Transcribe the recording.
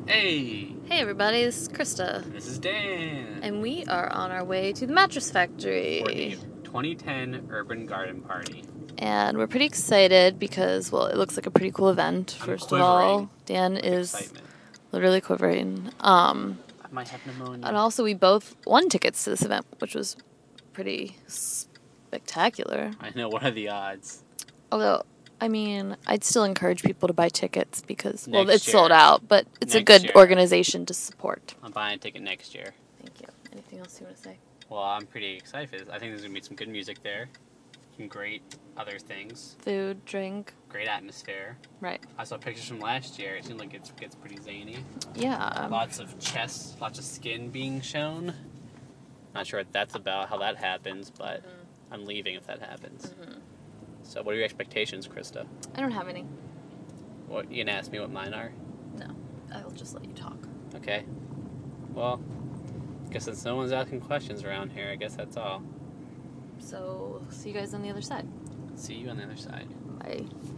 Hey! Hey everybody, this is Krista, This is Dan! and we are on our way to the Mattress Factory. For the 2010 Urban Garden Party. And we're pretty excited because, well, it looks like a pretty cool event, I'm first of all. quivering Dan with is excitement. literally quivering. I might have pneumonia. And also we both won tickets to this event, which was pretty spectacular. I know, what are the odds? Although, I mean, I'd still encourage people to buy tickets because, well, Next it's sold year. out, but it's a Next good year. organization to support. I'm buying a ticket next year. Thank you. Anything else you want to say? Well, I'm pretty excited. I think there's going to be some good music there. Some great other things. Food, drink. Great atmosphere. Right. I saw pictures from last year. It seemed like it gets pretty zany. Yeah. Lots of chest, lots of skin being shown. Not sure what that's about, how that happens, but I'm leaving if that happens. So what are your expectations, Krista? I don't have any. What, you gonna ask me what mine are? No. I'll just let you talk. Okay. Well, I guess since no one's asking questions around here, I guess that's all. So, see you guys on the other side. See you on the other side. Bye.